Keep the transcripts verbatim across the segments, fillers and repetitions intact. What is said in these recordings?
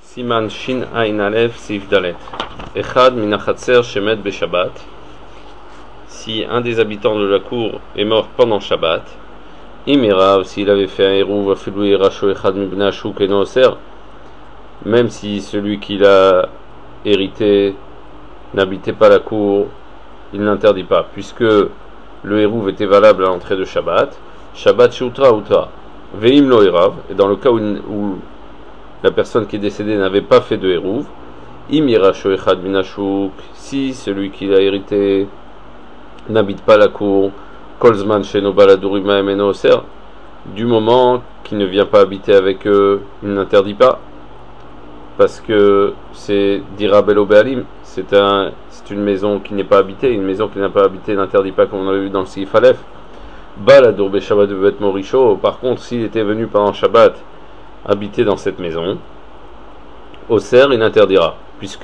Siman Shin Ain Aleph Sif Dalet. Echad Minachatser Shemet Beshabbat. Si un des habitants de la cour est mort pendant Shabbat, Imirav, s'il avait fait un hérouv, Afilou Irasho Echad Mibna Ashuk Eno Oser, même si celui qui l'a hérité n'habitait pas la cour, il n'interdit pas, puisque le hérouv était valable à l'entrée de Shabbat. Shabbat Shoutra Outra. Veim Lo Irav, et dans le cas où, où la personne qui est décédée n'avait pas fait de hérouv, Imirasho Echad Minashuk, si celui qui l'a hérité n'habite pas la cour, Kolzman Sheno Baladurima Emeno Oser, du moment qu'il ne vient pas habiter avec eux, il n'interdit pas, parce que c'est Dira Belo Be'alim, c'est un, c'est une maison qui n'est pas habitée, une maison qui n'a pas habité n'interdit pas, comme on avait vu dans le Sif Aleph. Baladur Be Shabbat Bet Morisho, par contre, s'il était venu pendant Shabbat habiter dans cette maison, Oser, il interdira, puisque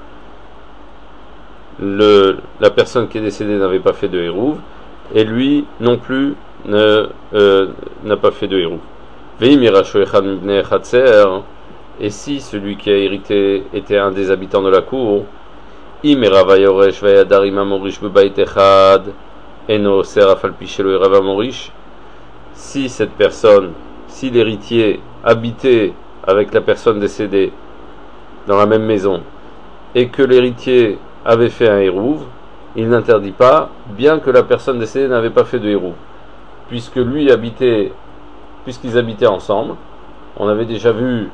le, la personne qui est décédée n'avait pas fait de hérouv, et lui non plus ne, euh, n'a pas fait de hérouv. Et si celui qui a hérité était un des habitants de la cour, si cette personne, si l'héritier habitait avec la personne décédée dans la même maison, et que l'héritier avait fait un hérouv, il n'interdit pas, bien que la personne décédée n'avait pas fait de hérouv, puisque lui habitait, puisqu'ils habitaient ensemble. On avait déjà vu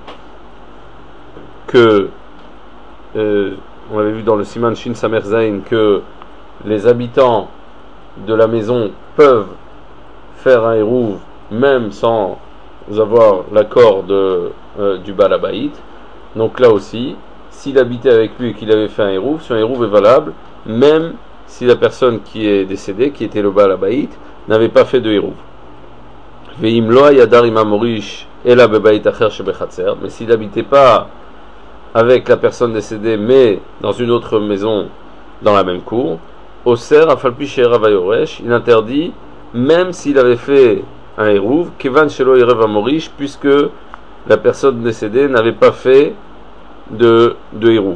que, euh, on avait vu dans le Siman Shin Samer Zain que les habitants de la maison peuvent faire un hérouv même sans avoir l'accord de, euh, du Baal Habayit. Donc là aussi, s'il habitait avec lui et qu'il avait fait un hérouv, son hérouv est valable, même si la personne qui est décédée, qui était le Baal Habayit, n'avait pas fait de hérouv. Mais s'il n'habitait pas avec la personne décédée, mais dans une autre maison, dans la même cour, Oser Afalpi She'era Vayoresh, il interdit, même s'il avait fait un hérouv, Kevan Shelo Yerev Amorish, puisque la personne décédée n'avait pas fait de, de hérouv.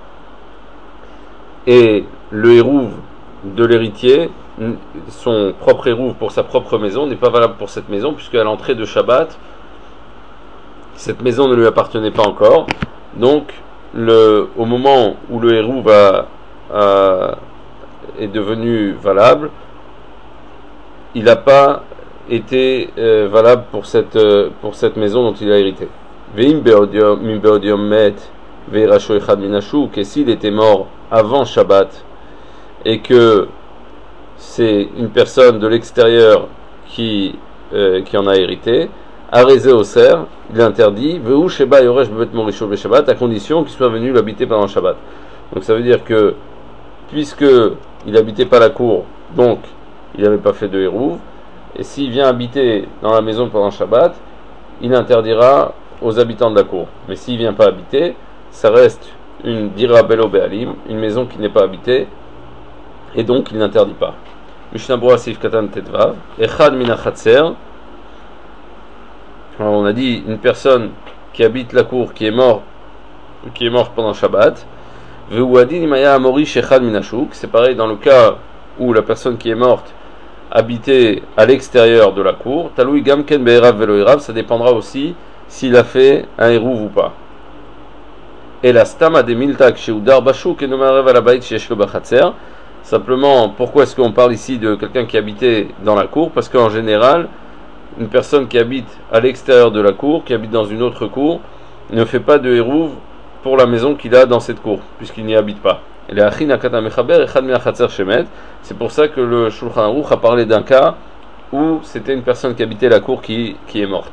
Et le hérouv de l'héritier, son propre hérouv pour sa propre maison, n'est pas valable pour cette maison, puisqu'à l'entrée de Shabbat, cette maison ne lui appartenait pas encore. Donc, le, au moment où le hérouv a, a, est devenu valable, il n'a pas été euh, valable pour cette, euh, pour cette maison dont il a hérité. Et s'il était mort avant Shabbat et que c'est une personne de l'extérieur qui, euh, qui en a hérité, Arézé Oser, il interdit, à condition qu'il soit venu l'habiter pendant Shabbat. Donc ça veut dire que, puisque il n'habitait pas la cour, donc il n'avait pas fait de hérouv, et s'il vient habiter dans la maison pendant Shabbat, il interdira aux habitants de la cour. Mais s'il ne vient pas habiter, ça reste une Dira Belo Be'alim, une maison qui n'est pas habitée, et donc il n'interdit pas. Mishnah Berurah Sif Katan Tetvav, Echad Minachatser. Alors on a dit une personne qui habite la cour, qui est mort, qui est morte pendant Shabbat. Veuadin Imaya Amorish Echad Minashuk. C'est pareil dans le cas où la personne qui est morte habitait à l'extérieur de la cour. Taloui Gamken Be'erav Velo Irav. Ça dépendra aussi s'il a fait un hérouv ou pas. Et la stama de miltak sheudar bashuk et nomarev alabait sheshlo bachatser. Simplement, pourquoi est-ce qu'on parle ici de quelqu'un qui habitait dans la cour? Parce qu'en général, une personne qui habite à l'extérieur de la cour, qui habite dans une autre cour, ne fait pas de hérouv pour la maison qu'il a dans cette cour, puisqu'il n'y habite pas. C'est pour ça que le Shulchan Aruch a parlé d'un cas où c'était une personne qui habitait la cour qui, qui est morte.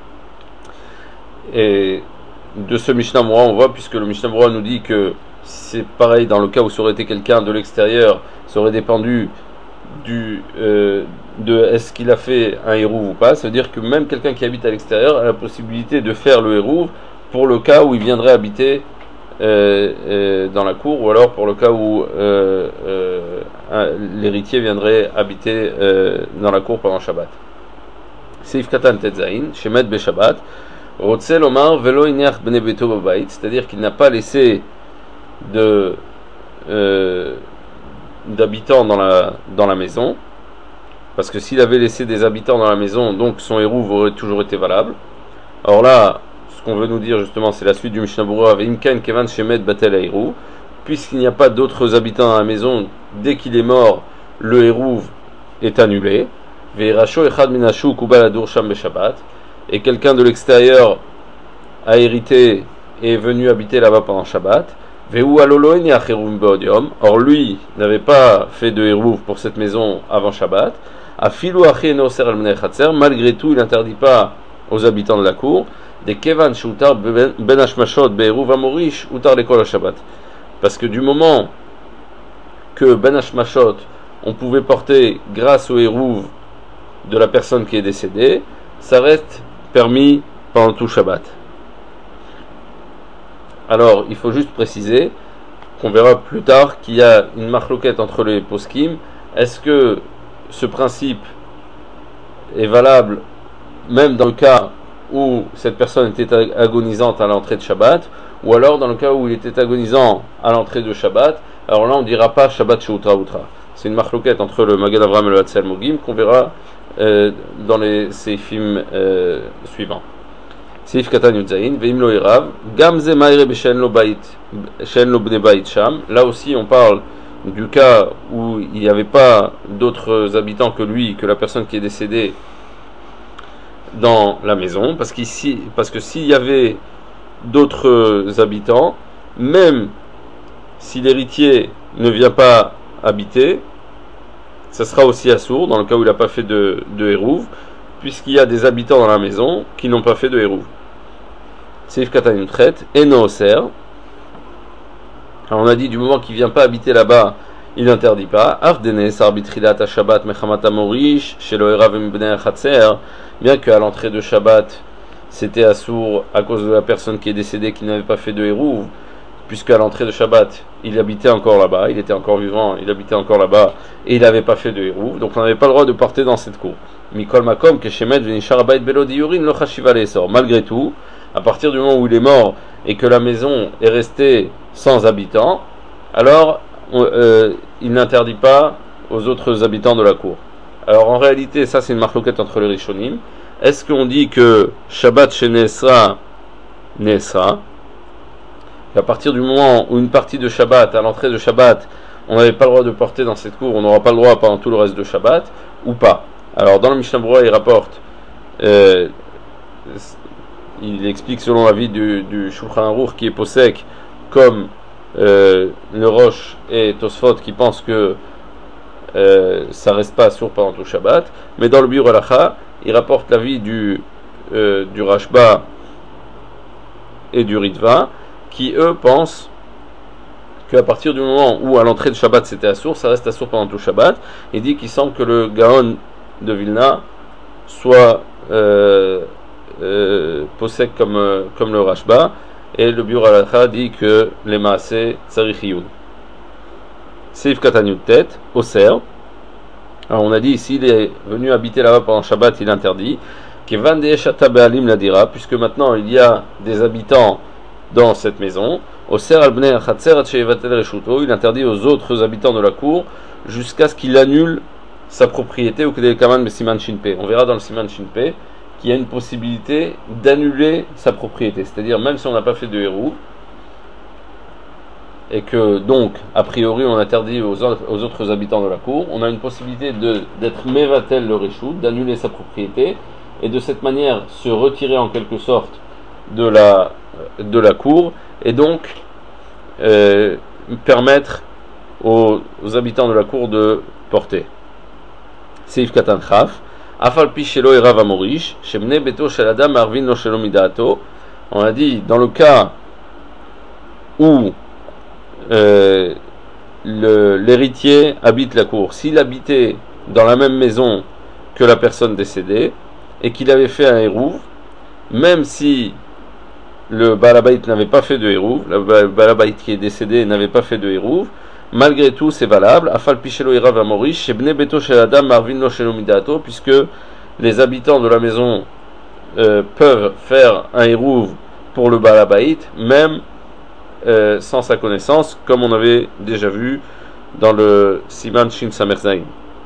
Et de ce Mishnah Berurah, on voit, puisque le Mishnah Berurah nous dit que c'est pareil dans le cas où ça aurait été quelqu'un de l'extérieur, ça aurait dépendu du, euh, de est-ce qu'il a fait un hérouv ou pas. Ça veut dire que même quelqu'un qui habite à l'extérieur a la possibilité de faire le hérouv pour le cas où il viendrait habiter euh, euh, dans la cour, ou alors pour le cas où euh, euh, l'héritier viendrait habiter euh, dans la cour pendant Shabbat. Seif Katan Tetzain, Shemet Be Shabbat. Rotzel Omar velo ineach bnei beto babait, c'est-à-dire qu'il n'a pas laissé de euh, d'habitants dans la dans la maison, parce que s'il avait laissé des habitants dans la maison, donc son hérouv aurait toujours été valable. Alors là, ce qu'on veut nous dire justement, c'est la suite du Mishnah Berurah veimken kevan shemet batel hérouv, puisqu'il n'y a pas d'autres habitants dans la maison, dès qu'il est mort, le hérouv est annulé. Veiracho echad minashu kubaladur sham beshabbat, et quelqu'un de l'extérieur a hérité et est venu habiter là-bas pendant Shabbat. Veu aloloen yacherum beodium, or lui n'avait pas fait de hérouv pour cette maison avant Shabbat. Afilu ache noser al mnei chatzer, malgré tout il n'interdit pas aux habitants de la cour des kevan shutar ben hashmashot behérouv amorish utar lekol Shabbat, parce que du moment que ben hashmashot on pouvait porter grâce au hérouv de la personne qui est décédée, ça reste permis pendant tout Shabbat. Alors, il faut juste préciser qu'on verra plus tard qu'il y a une marloquette entre les poskim. Est-ce que ce principe est valable même dans le cas où cette personne était agonisante à l'entrée de Shabbat, ou alors dans le cas où il était agonisant à l'entrée de Shabbat? Alors là, on ne dira pas Shabbat Sheutra Utra. C'est une marloquette entre le Magad Avraham et le Hatzel Mogim qu'on verra Euh, dans les séifim euh, suivants. Seif Katan Yudzaïn, Veim lo irav, Gamze Maire Beshen lo Bait, Shen lo Bne Bait Sham. Là aussi, on parle du cas où il n'y avait pas d'autres habitants que lui, que la personne qui est décédée dans la maison, parce qu'ici, parce que s'il y avait d'autres habitants, même si l'héritier ne vient pas habiter, ça sera aussi assourd dans le cas où il n'a pas fait de, de hérouv, puisqu'il y a des habitants dans la maison qui n'ont pas fait de hérouv. Seif Katan traite et no oser. Alors on a dit du moment qu'il ne vient pas habiter là-bas, il n'interdit pas. Afdene sarbitrilat à Shabbat mechamata morish shelo erav mbnei chatzer, bien qu'à l'entrée de Shabbat c'était assourd à cause de la personne qui est décédée qui n'avait pas fait de hérouv, puisque à l'entrée de Shabbat, il habitait encore là-bas, il était encore vivant, il habitait encore là-bas, et il n'avait pas fait de hérouv, donc on n'avait pas le droit de porter dans cette cour. Mikol makom keshemet venishar abayit belo diyurin lo chashiva leesor. Malgré tout, à partir du moment où il est mort et que la maison est restée sans habitants, alors on, euh, il n'interdit pas aux autres habitants de la cour. Alors en réalité, ça c'est une marloquette entre les Rishonim. Est-ce qu'on dit que Shabbat chez Nesra, Nesra, à partir du moment où une partie de Shabbat, à l'entrée de Shabbat, on n'avait pas le droit de porter dans cette cour, on n'aura pas le droit pendant tout le reste de Shabbat, ou pas? Alors dans le Mishnah Berurah, il rapporte, euh, il explique selon l'avis du, du Shulchan Aruch qui est posek, comme euh, le Rosh et Tosfot qui pensent que euh, ça reste pas assourd pendant tout Shabbat, mais dans le Biur Halacha, il rapporte l'avis du, euh, du Rashba et du Ritva, qui eux pensent qu'à partir du moment où à l'entrée de Shabbat c'était assourd, ça reste assourd pendant tout Shabbat. Il dit qu'il semble que le Gaon de Vilna soit euh, euh, possède comme, euh, comme le Rashba, et le Biur Halacha dit que les Maaseh Tzarichiyun. Seif Katanyut Tet, Oser. Alors on a dit ici, il est venu habiter là-bas pendant Shabbat, il interdit. Kevan de Eshata Be'alim la dira, puisque maintenant il y a des habitants dans cette maison. Oser al bnei chatzer at sheyevatel reshuto, il interdit aux autres habitants de la cour jusqu'à ce qu'il annule sa propriété au kedel kaman be siman shinpe. On verra dans le siman shinpe qu'il y a une possibilité d'annuler sa propriété, c'est-à-dire même si on n'a pas fait de hérouv, et que donc a priori on interdit aux, aux autres habitants de la cour, on a une possibilité de, d'être mevatel le reshut, d'annuler sa propriété, et de cette manière se retirer en quelque sorte de la de la cour, et donc euh, permettre aux, aux habitants de la cour de porter. Seif Katan Chaf, Afal pi shelo erav amorish, shemne beto shel adam arvin lo shelo midato. On a dit dans le cas où euh, le, l'héritier habite la cour, s'il habitait dans la même maison que la personne décédée et qu'il avait fait un hérouv, même si le Balabait n'avait pas fait de hérouv, le Balabait qui est décédé n'avait pas fait de hérouv, malgré tout c'est valable, Afal Pichelo Irav Amorish, Shebne Beto Shel Adam Marvin Lo Shelo Midato, puisque les habitants de la maison euh, peuvent faire un hérouv pour le Baal Habayit, même euh, sans sa connaissance, comme on avait déjà vu dans le Siman Shin Samer Zayin.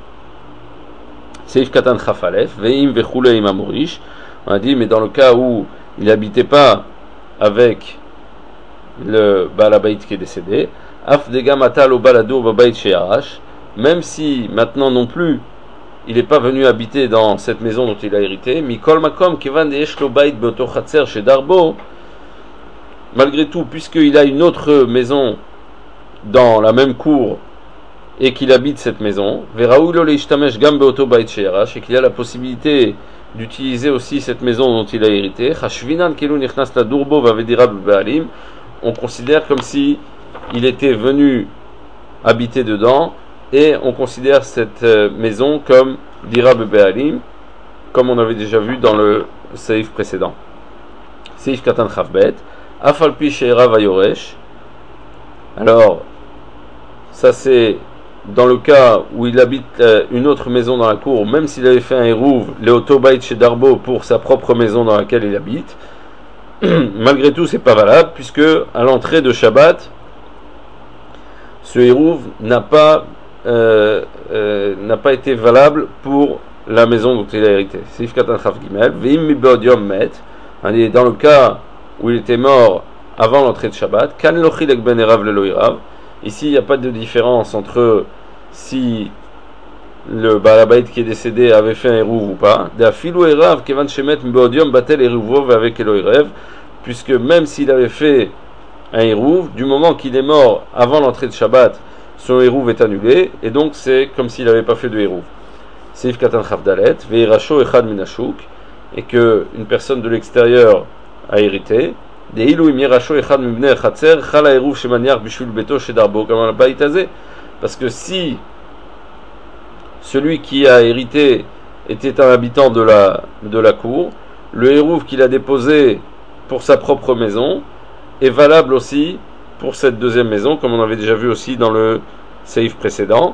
Seif Katan Chafalef, Veim Vechule Im Amorish. On a dit, mais dans le cas où il n'habitait pas avec le Baal Habayit qui est décédé, Af Degamata lo Baladur Babayit She'arash, même si maintenant non plus il n'est pas venu habiter dans cette maison dont il a hérité, Mikol Makom Kevan Deesh lo Bayit Beoto Chatzer chez Darbo, malgré tout, puisqu'il a une autre maison dans la même cour et qu'il habite cette maison, Veraou lo Leishtamesh Gam Beoto Bayit She'arash, et qu'il a la possibilité d'utiliser aussi cette maison dont il a hérité, Chashvinan Kelu Nichnas la Durbo Vavedira Baalim, on considère comme si il était venu habiter dedans, et on considère cette maison comme Dira Baalim, comme on avait déjà vu dans le Seif précédent. Seif Katan Chavbet, Afalpi Sheira Vayoresh. Alors, ça c'est dans le cas où il habite une autre maison dans la cour, même s'il avait fait un hérouv, Léotobaït chez Darbo, pour sa propre maison dans laquelle il habite, malgré tout c'est pas valable, puisque à l'entrée de Shabbat, ce hérouv n'a pas euh, euh, n'a pas été valable pour la maison dont il a hérité. Seif Katan Chav Gimel, Veim mi beodiom met, dans le cas où il était mort avant l'entrée de Shabbat, Kan lochilek ben erav lelo irav. Ici il n'y a pas de différence entre si le Baal Habayit qui est décédé avait fait un hérouv ou pas. De afilu erav kevan shemet mi beodiom batel hérouvov avec elo irev, puisque même s'il avait fait un hérouv, du moment qu'il est mort avant l'entrée de Shabbat, son hérouv est annulé, et donc c'est comme s'il n'avait pas fait de hérouv. Seif Katan Chavdalet, Veirasho Echad Minashuk, et que une personne de l'extérieur a hérité. Deilu Imirasho Echad Mibne Chatzer, Chala hérouv Shemaniar Bishul Beto Shedarbo, comme on Bayit Hazeh. Parce que si celui qui a hérité était un habitant de la, de la cour, le hérouv qu'il a déposé pour sa propre maison est valable aussi pour cette deuxième maison, comme on avait déjà vu aussi dans le seif précédent.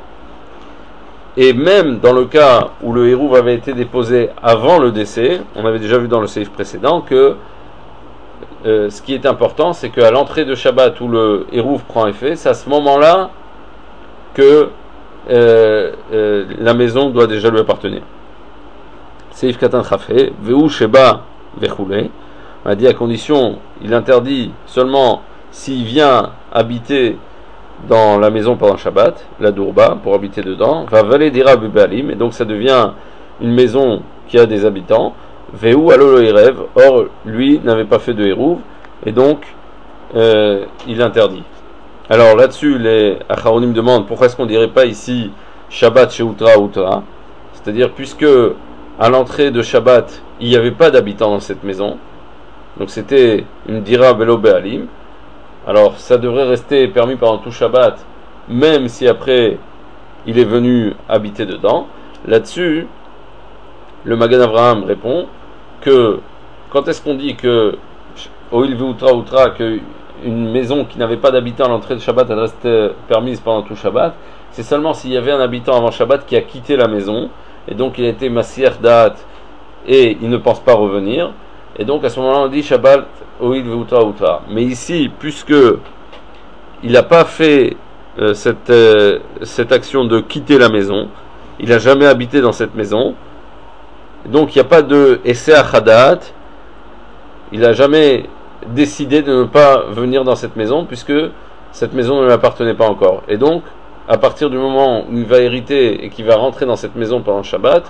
Et même dans le cas où le hérouv avait été déposé avant le décès, on avait déjà vu dans le seif précédent que euh, ce qui est important, c'est qu'à l'entrée de Shabbat où le hérouv prend effet, c'est à ce moment-là que euh, euh, la maison doit déjà lui appartenir. Seif Katan Chafé, Veu Sheba Vechule, on a dit à condition, il interdit seulement s'il vient habiter dans la maison pendant Shabbat, la Dourba, pour habiter dedans, va valer dira Baalim, et donc ça devient une maison qui a des habitants, Veu alolo Erev, or lui n'avait pas fait de hérouv, et donc euh, il interdit. Alors là-dessus, les Acharonim demandent pourquoi est-ce qu'on dirait pas ici Shabbat chez Outra Outra, c'est-à-dire puisque à l'entrée de Shabbat, il n'y avait pas d'habitants dans cette maison, donc c'était une dira belo Baalim. Alors ça devrait rester permis pendant tout Shabbat, même si après il est venu habiter dedans. Là-dessus, le Magan Avraham répond que quand est-ce qu'on dit que Oil Veutra Outra, que une maison qui n'avait pas d'habitant à l'entrée de Shabbat, elle reste permise pendant tout Shabbat, c'est seulement s'il y avait un habitant avant Shabbat qui a quitté la maison, et donc il a été Massier Da'at, et il ne pense pas revenir, et donc à ce moment-là on dit Shabbat Oil Veutra Outra. Mais ici, puisque il n'a pas fait euh, cette, euh, cette action de quitter la maison, il n'a jamais habité dans cette maison, donc il n'y a pas de Essai Achadat, il n'a jamais décidé de ne pas venir dans cette maison, puisque cette maison ne lui appartenait pas encore. Et donc, à partir du moment où il va hériter et qu'il va rentrer dans cette maison pendant Shabbat,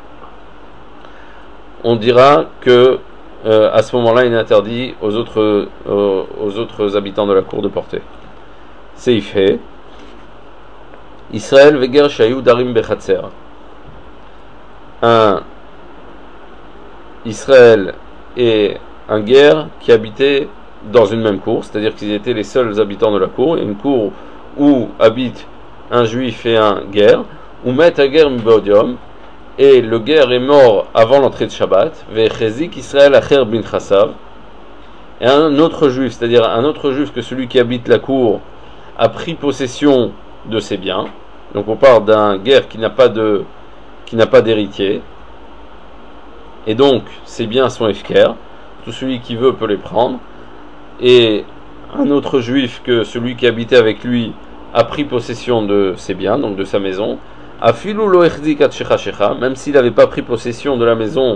on dira que euh, à ce moment-là, il est interdit aux autres, euh, aux autres habitants de la cour de porter. Seifhe Israël veger shayou darim bechatzer. Un Israël et un guerre qui habitaient dans une même cour, c'est-à-dire qu'ils étaient les seuls habitants de la cour, et une cour où habitent un juif et un guerre, ou met à guerre mbodium, et le guerre est mort avant l'entrée de Shabbat, vechezik Israël acher bin chassav, et un autre juif, c'est-à-dire un autre juif que celui qui habite la cour, a pris possession de ses biens. Donc on parle d'un guerre qui n'a pas de qui n'a pas d'héritier. et donc ces biens sont efker, tout celui qui veut peut les prendre, et un autre juif que celui qui habitait avec lui a pris possession de ses biens, donc de sa maison, afilu lo echzik at shecha shecha, même s'il n'avait pas pris possession de la maison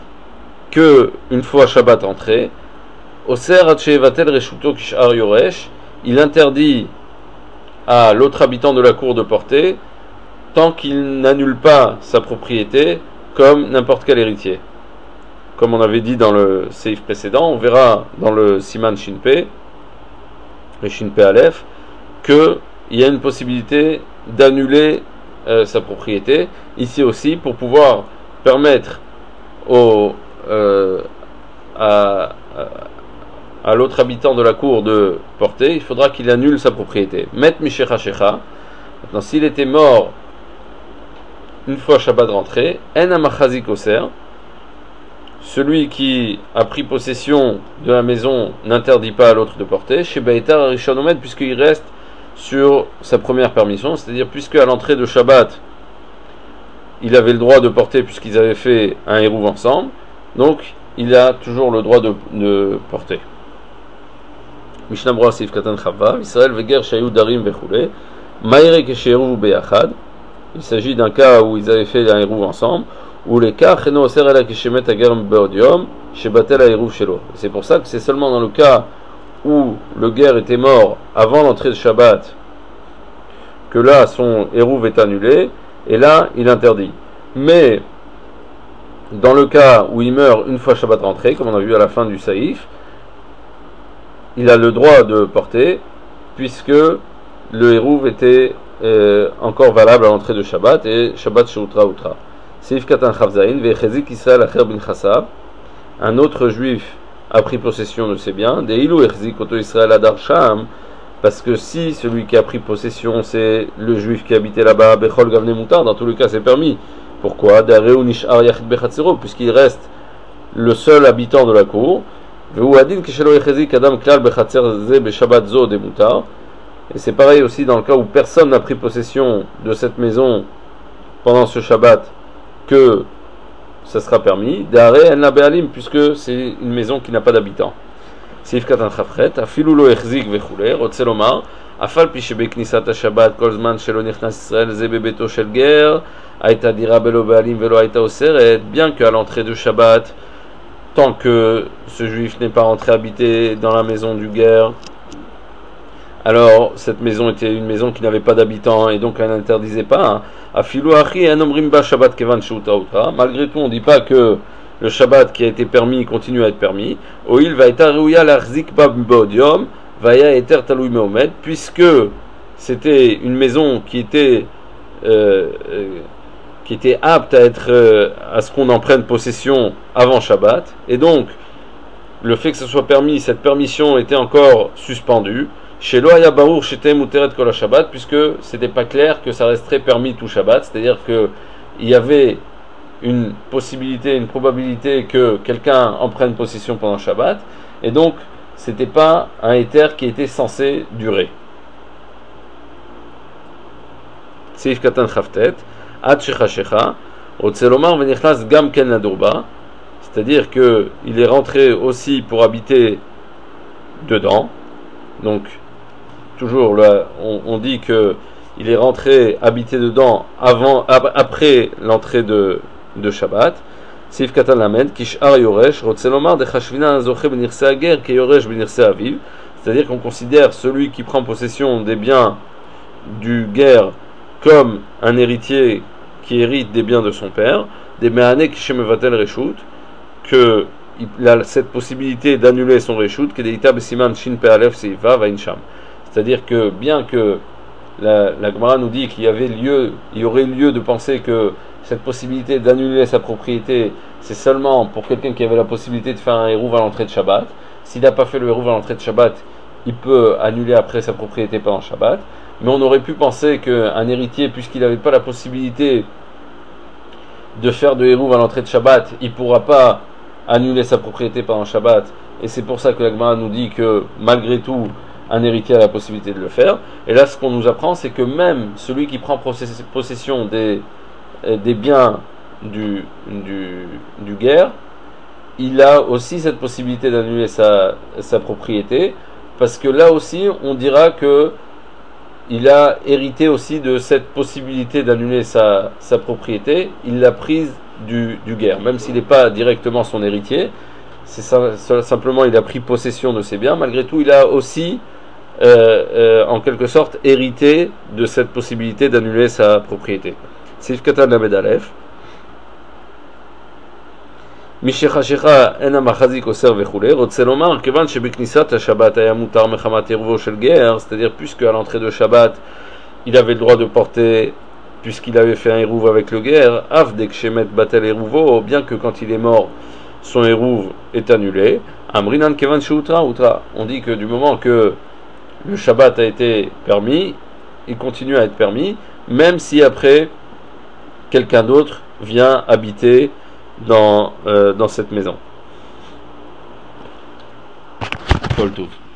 que une fois Shabbat entré, oser at shevatel reshuto kishar yoresh, il interdit à l'autre habitant de la cour de porter tant qu'il n'annule pas sa propriété comme n'importe quel héritier. Comme on avait dit dans le seif précédent, on verra dans le Siman Shinpe, le Shinpe Aleph, qu'il y a une possibilité d'annuler euh, sa propriété. Ici aussi, pour pouvoir permettre au, euh, à, à, à l'autre habitant de la cour de porter, il faudra qu'il annule sa propriété. Met Mishecha Shecha. Maintenant, s'il était mort une fois Shabbat rentré, En Amachazik Oser, celui qui a pris possession de la maison n'interdit pas à l'autre de porter, chez Baïtar Arishonomed, puisqu'il reste sur sa première permission, c'est-à-dire puisque à l'entrée de Shabbat, il avait le droit de porter puisqu'ils avaient fait un hérouv ensemble, donc il a toujours le droit de, de porter. Mishnah Brura Seif Katan Chava, Israël Veger Shayu Darim Vechule, Maïre Kesheru Beyachad. Il s'agit d'un cas où ils avaient fait un hérouv ensemble, où les cas Cheno Oser Ela Keshemet Agerm Beodium, Shebatel Ahérouv Shelo. C'est pour ça que c'est seulement dans le cas où le guerre était mort avant l'entrée de Shabbat que là son hérouv est annulé, et là il interdit. Mais dans le cas où il meurt une fois Shabbat rentré, comme on a vu à la fin du Saïf, il a le droit de porter, puisque le hérouv était euh, encore valable à l'entrée de Shabbat, et Shabbat Sheutra Outra. Seif Katan Chavzaïn, Vechezik Israël Acher bin Chasab, un autre juif a pris possession de ses biens, Des Ilou Echzik Oto Israël Adar Sham, parce que si celui qui a pris possession c'est le juif qui habitait là-bas, Bechol Gavne Moutar, dans tous les cas c'est permis. Pourquoi? Dareu Nishar Yachid Bechatzero, puisqu'il reste le seul habitant de la cour. Et c'est pareil aussi dans le cas où personne n'a pris possession de cette maison pendant ce Shabbat, que ça sera permis. D'arrêt en la Be'alim, puisque c'est une maison qui n'a pas d'habitants. Seif Katan Chafret, Afilu lo echzik vechule, Rotze lomar, Afal pi shebeknisat ha-Shabbat, kol zman shelo nichnas Israël, ze bebeto shel ger, Aïta dira belo Be'alim velo Aïta oseret, bien qu'à l'entrée de Shabbat, tant que ce juif n'est pas rentré habiter dans la maison du guerre, alors cette maison était une maison qui n'avait pas d'habitants et donc elle n'interdisait pas. Malgré tout, on ne dit pas que le Shabbat qui a été permis continue à être permis. Puisque c'était une maison qui était euh, qui était apte à être euh, à ce qu'on en prenne possession avant Shabbat, et donc le fait que ce soit permis, cette permission était encore suspendue. Chez Loaya Barour, chez Temuteret Kol Shabbat, puisque c'était pas clair que ça resterait permis tout Shabbat, c'est-à-dire que il y avait une possibilité, une probabilité que quelqu'un en prenne possession pendant Shabbat, et donc c'était pas un éther qui était censé durer. Seif Katan Chavtet, Ad Shecha Shecha, Otselomar Venichlas Gam Ken Ladurba, c'est-à-dire que il est rentré aussi pour habiter dedans. Donc toujours là, on, on dit que il est rentré habiter dedans avant, après l'entrée de, de Shabbat. Seif Katan Lamed, Kishar Yoresh, Rotzelomar de Chashvina Zoche Benirse Ager, Ke Yoresh Benirse Aviv, c'est-à-dire qu'on considère celui qui prend possession des biens du guerre comme un héritier qui hérite des biens de son père, des Mehanek Shemevatel Reshut, que il a cette possibilité d'annuler son Reshut, que Deita Besiman Shin Pe Alef Seiva Vainsham. C'est-à-dire que bien que la, la Gemara nous dit qu'il y avait lieu, il y aurait lieu de penser que cette possibilité d'annuler sa propriété, c'est seulement pour quelqu'un qui avait la possibilité de faire un hérouv à l'entrée de Shabbat. S'il n'a pas fait le hérouv à l'entrée de Shabbat, il peut annuler après sa propriété pendant Shabbat. Mais on aurait pu penser qu'un héritier, puisqu'il n'avait pas la possibilité de faire de hérouv à l'entrée de Shabbat, il ne pourra pas annuler sa propriété pendant Shabbat. Et c'est pour ça que la Gemara nous dit que malgré tout, un héritier a la possibilité de le faire. Et là, ce qu'on nous apprend, c'est que même celui qui prend possession des, des biens du, du, du guerre, il a aussi cette possibilité d'annuler sa, sa propriété, parce que là aussi, on dira que il a hérité aussi de cette possibilité d'annuler sa, sa propriété, il l'a prise du, du guerre, même s'il n'est pas directement son héritier, c'est ça, simplement il a pris possession de ses biens, malgré tout il a aussi euh, euh, en quelque sorte hérité de cette possibilité d'annuler sa propriété. Sif Katan Lamed Aleph. משחשיכה אין המחזיק אוסר וכולי, רוצה לומר, כיוון שבכניסת השבת היה מותר מחמת עירובו של גר, c'est-à-dire puisque à l'entrée de Shabbat, il avait le droit de porter, puisqu'il avait fait un érouv avec le guer, af dès que shemet batel érouvo, bien que quand il est mort, son érouv est annulé, amrinan kevan sheutra utra. On dit que du moment que le Shabbat a été permis, il continue à être permis, même si après, quelqu'un d'autre vient habiter dans, euh, dans cette maison. Kol Tov.